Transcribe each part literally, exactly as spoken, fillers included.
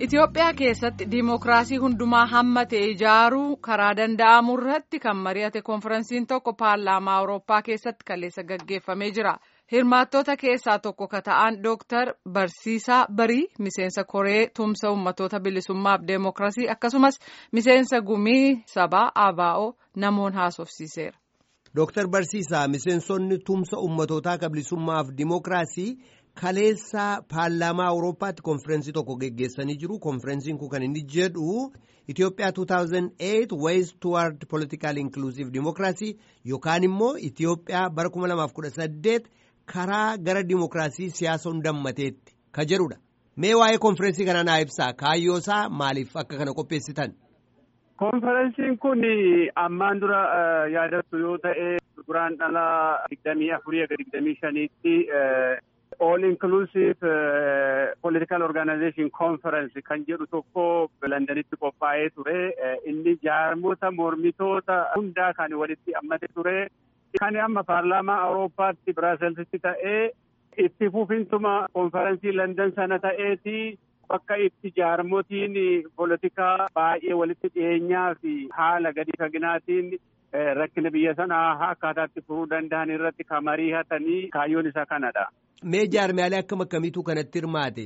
Itoophiyaa keessatti diimokiraasii hundumaa hammate ijaaruu karaa danda'amu irratti kan mari'ate konferensiin tokko paarlaamaa Awurooppaa keessatti kaleessa gaggeeffamee jira. Hirmaattota keessaa tokko ka ta'an Dooktar Barsiisaa Barii miseensa koree tumsa uummattoota bilisummaaf diimokiraasii akkasumas miseensa gumii sabaa A B O namoon haasofsiiseera. Dooktar Barsiisaa miseensonni tumsa uummattootaa bilisummaaf diimokiraasii kaleessa paarlaamaa Awurooppaatti konferensii tokko geggeessanii jiru. Konferensiin kun kan inni jedhu Itoophiyaa two thousand eight Ways Toward Political Inclusive Democracy yookaan immoo Itoophiyaa bara kuma lamaaf kudha saddeet karaa gara dimokiraasii siyaasa hundammateetti ka jedhudha. Mee waa'ee konferensii kana naa ibsaa, kaayyoosaa maaliif akka kana qopheessitan? Konferensiin kun ammaan dura yaadattu yoo ta'e duraan dhala digdamii afurii aga digdamii shaniitti All Inclusive uh, Political Organization Conference kan jedhu tokko Londanitti qophaa'ee ture. Inni jaarmota mormitoota hundaa kan walitti hammate ture. Kan amma paarlaamaa Awurooppaatti Biraaselsitti ta'ee itti fufintuma konferensii London sana ta'eeti bakka itti jaarmotiin politikaa baay'ee walitti dhiyeenyaa fi haala gadi faginaatiin rakkina biyya sanaa akkaataatti furuu danda'an irratti kan mari'atanii kaayyoon isaa kanadha. Mee jaarmiyaalee akkam akkamiitu kanatti hirmaate?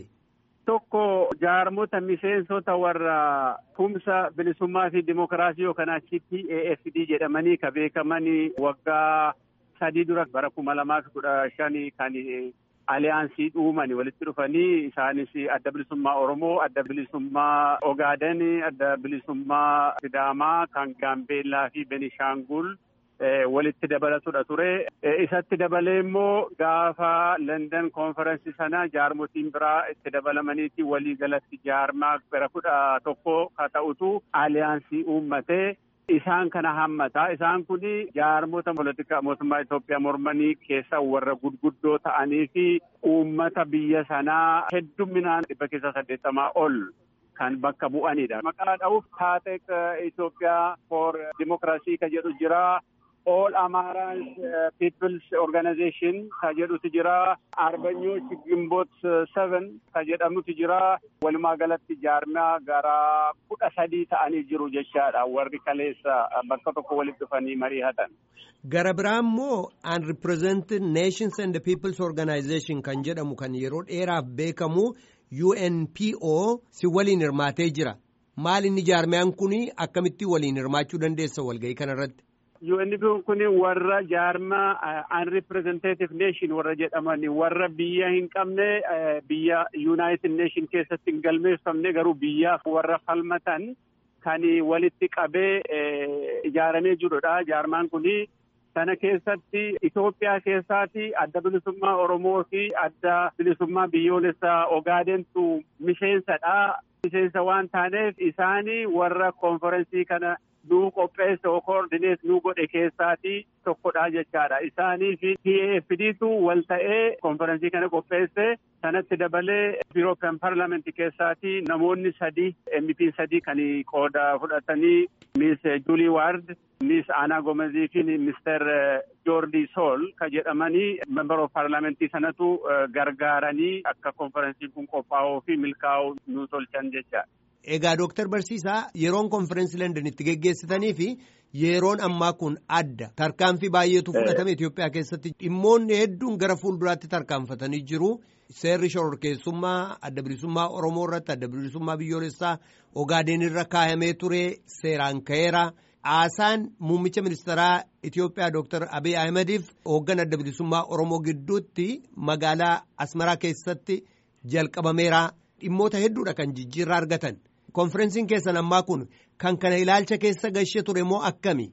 Tokko jaarmota miseensota warra tumsa bilisummaa fi dimokiraasii yookaan achi P A F D jedhamanii ka beekamanii waggaa sadii dura bara kuma lamaa fi kudha shanii kan aliyaansii dhuumanii walitti dhufanii isaanis adda bilisummaa Oromoo, adda bilisummaa Ogaaden, adda bilisummaa Sidaamaa kan Gaambeellaa fi Benishaangul walitti dabalatudha ture. Isatti dabalee immoo gaafa London konferensii sana jaarmotiin biraa itti dabalamaniiti walii galatti jaarmaa gara kudha tokko ka ta'utu aliyaansii uummate. Isaan kana hammata. Isaan kun jaarmota politika mootummaa Itoophiyaa mormanii keessa warra gurguddoo ta'anii fi uummata biyya sanaa hedduminaan dhibba keessa saddeettamaa ol kan bakka bu'anidha. Maqaa dha'uuf Taateq Itoophiyaa for Democracy ka jedhu jira. All Amara uh, People's Organization ka jedhutu jira. Arbanyoch Gimbot seven ka jedhamutu jira. Walumaa galatti jaarmaa gara kudha sadii ta'anii jiru jechaadha. Warri kaleessa bakka tokko walitti dhufanii mari'atan. Gara biraa immoo Unrepresented Nations and the People's Organization kan jedhamu kan yeroo dheeraaf beekamu U N P O si waliin hirmaatee jira. Maal inni jaarmiyaan kun akkamitti waliin hirmaachuu dandeessa walga'ii kanarratti? U N P O kun warra jaarmaa unrepresentative nation warra jedhamani warra biyya hin qabne biyya United Nation keessatti hin galmeeffamne garuu biyyaaf warra falmatan kan walitti qabee ijaaramee jirudha. Jaarmaan kun sana keessatti Itoophiyaa keessaatti adda bilisummaa Oromoo fi adda bilisummaa biyyoolessaa Ogaadentu miseensadha. Miseensa waan taaneef isaanii warra konferensii kana nuu qopheesse o koordineet nuu godhe keessaati tokkodha jechaadha. Isaanii fi P A F Dtu wal ta'ee konferensii kana qopheesse. Sanatti dabalee European Parliament keessaati namoonni sadii M P sadii kan qooda fudhatanii Miss Julie Ward, Miss Anna Gomezii fi Mister Jordi Sol ka jedhamanii member of Parliament sanatu gargaaranii akka konferensiin kun qophaa'uu fi milkaa'uu nuu tolchan jecha. Egaa Dooktar Barsiisaa yeroon konferensii London itti geggeessitanii fi yeroon ammaa kun adda tarkaanfii baay'eetu fudhatame Itoophiyaa keessatti dhimmoonni hedduun gara fuulduraatti tarkaanfatanii jiru. Seerri shororkeessummaa adda bilisummaa Oromoo irratti adda bilisummaa biyyoolessaa Ogaaden irra kaayamee ture seeraan ka'eera. Haasaan muummicha ministeeraa Itoophiyaa Dooktar Abiy Ahmediif hooggan adda bilisummaa Oromoo gidduutti magaalaa Asmaraa keessatti jalqabameera. Dhimmoota hedduudha kan jijjiirraa argatan. Konferensiin keessan ammaa kun kan kana ilaalcha keessa gashee ture moo akkami?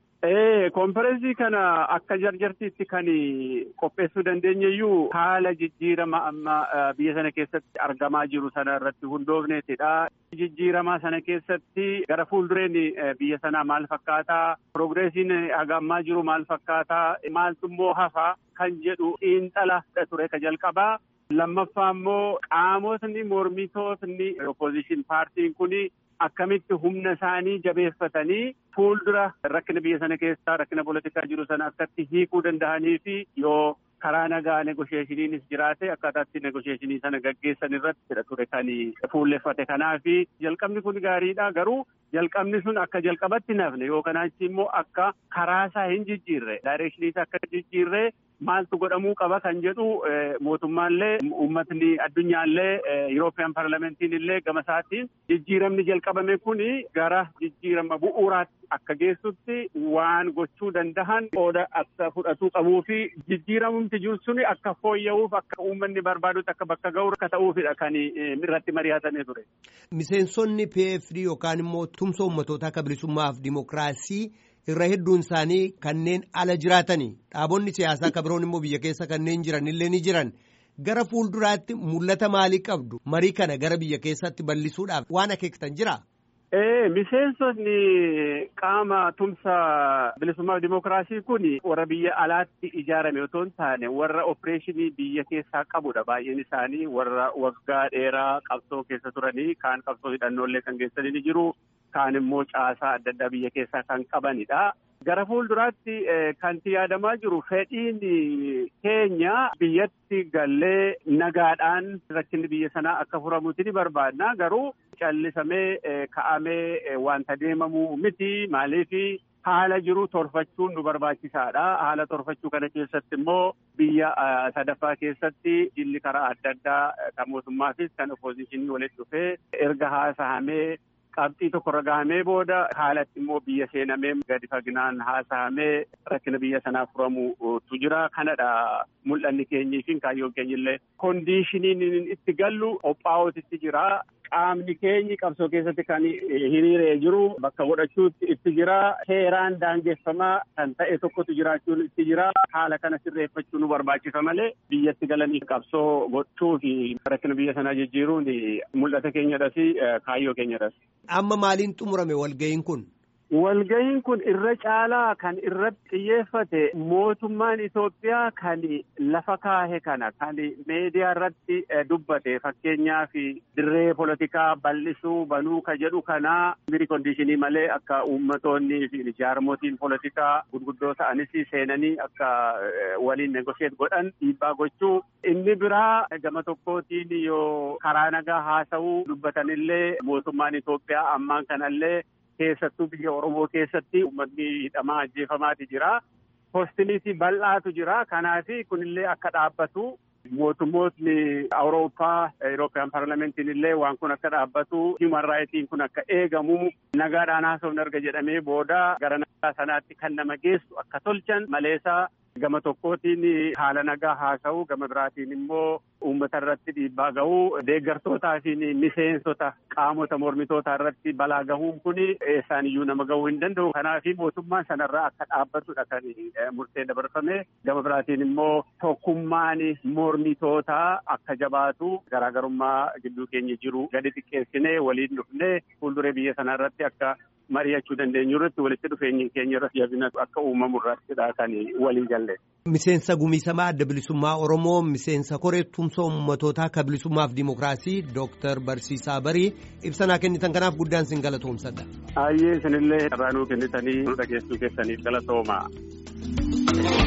Ee konferensii kana akka jarjartiitti kan qopheessuu dandeenyeyyuu haala jijjiirama amma biyya sana keessatti argamaa jiru sana irratti hundoofneetidha. Jijjiirama sana keessatti gara fuuldureen biyya sanaa maal fakkaataa? Progreesiin hagammaa jiru maal fakkaataa? Maaltu immoo hafa kan jedhu xiinxala ture ka jalqabaa. Lammaffaa immoo qaamotni mormitootni opposition paartiin kun akkamitti humna isaanii jabeeffatanii fuuldura rakkina biyya sana keessaa rakkina politikaa jiru sana akkatti hiikuu danda'anii fi yoo karaa nagaa negosheeshiniinis jiraate akkaataatti negosheeshinii sana gaggeessan irratti ture kan fuulleffate. Kanaaf jalqabni kun gaariidha. Garuu jalqabni sun akka jalqabatti nafne yookaan achi immoo akka karaasaa hin jijjiirre daayireekshiniis akka jijjiirre maaltu godhamuu qaba kan jedhu mootummaallee uummatni addunyaallee Yurooppiyaan Paarlamentiin illee gama isaatiin jijjiiramni jalqabame kuni gara jijjiirama bu'uuraatti akka geessutti waan gochuu dandahan qooda akka fudhatuu qabuu fi jijjiiramumti jiru suni akka fooyya'uuf akka uummanni barbaadutti akka bakka ga'u akka ta'uufidha kan irratti mari'atamee ture. Miseensonni P F D yookaan immoo tumsa uummatootaa akka bilisummaaf dimookiraasii irra hedduun isaanii kanneen ala jiraatanii dhaabonni siyaasaa akka biroon immoo biyya keessa kanneen jiran illee ni jiran gara fuulduraatti mul'ata maalii qabdu marii kana gara biyya keessatti bal'isuudhaaf waan akeektan jira? Ee miseensonni qaama tumsa bilisummaa dimookiraasii kun warra biyya alaatti ijaarame otoo hin taane warra opereeshinii biyya keessaa qabudha. Baay'een isaanii warra waggaa dheeraa qabsoo keessa turanii kaan qabsoo hidhannoolee kan geessanii ni jiru. Kaan immoo caasaa adda addaa biyya keessaa kan qabanidha. Gara fuulduraatti kanti yaadamaa jiru fedhiin keenya biyyatti gallee nagaadhaan rakkinni biyya sanaa akka furamuuti ni barbaadna. Garuu callisamee ka'amee wanta deemamu miti. Maaliif haala jiru torfachuun nu barbaachisaadha. Haala torfachuu kana keessatti immoo biyya sadaffaa keessatti jilli karaa adda addaa kan mootummaafis kan oppoziishinii walitti dhufee erga haasahamee qabxii tokko ragahamee booda haalatti immoo biyya seenamee gadi faginaan haasahamee rakkina biyya sanaa furamutu jira. Kanadha mul'anni keenyii fi kaayyoon keenya illee kondiishiniin itti gallu qophaa'ootitti jira. Qaamni keenyi qabsoo keessatti kan hiriiree jiru bakka godhachuutti itti jira. Heeraan daangeffamaa kan ta'e tokkotu jiraachuun itti jira. Haala kana sirreeffachuu nu barbaachisa malee biyyatti galanii qabsoo gochuu fi rakkina biyya sanaa jijjiiruun mul'ata keenyadhas kaayyoo keenyadhas. Amma maaliin xumurame walga'iin kun? Walga'iin kun irra caalaa kan irratti xiyyeeffate mootummaan Itoophiyaa kan lafa kaahe kana kan meediyaa irratti dubbate fakkeenyaaf dirree polotikaa bal'isuu banuu ka jedhu kana miri kondiishinii malee akka uummatoonni fi jaarmotiin polotikaa gurguddoo ta'anis seenanii akka waliin negosheet godhan dhiibbaa gochuu. Inni biraa gama tokkootiin yoo karaa nagaa haasa'uu dubbatanillee mootummaan Itoophiyaa ammaan kanallee keessattuu biyya Oromoo keessatti uummatni hidhamaa ajjeefamaati jira. Hostiliitii bal'aatu jira. Kanaaf kunillee akka dhaabbatu mootummootni Awurooppaa Yurooppiyaan Paarlamentiin illee waan kun akka dhaabbatu hiuman raayitiin kun akka eegamu nagaadhaan haasofni erga jedhamee booda gara nagaa sanaatti kan nama geessu akka tolchan maleesaa gama tokkootiin haala nagaa haasa'u gama biraatiin immoo uummata irratti dhiibbaa gahuu deeggartootaa fi miseensota qaamota mormitootaa irratti balaa gahuun kun eessaan iyyuu nama gahuu hin danda'u. Kanaaf mootummaan sanarraa akka dhaabbatudha kan murtee dabarfame. Gama biraatiin immoo tokkummaan mormitootaa akka jabaatu garaagarummaa gidduu keenya jiru gadi xiqqeessinee waliin dhufnee fuulduree biyya sanarratti akka mari'achuu dandeenyu irratti walitti dhufeenyi keenya irratti jabinatu akka uumamu irrattidha kan walii galle. Miseensa gumiisamaa adda bilisummaa Oromoo miseensa koree tumsa uummatootaa akka bilisummaaf dimookiraasii Dooktar Barsiisaa Barii ibsanaa kennitan kanaaf guddaan sin galatoomsadha. Ayyee isinillee irraa nuu kennitanii nu dhageessuu keessaniif galatooma.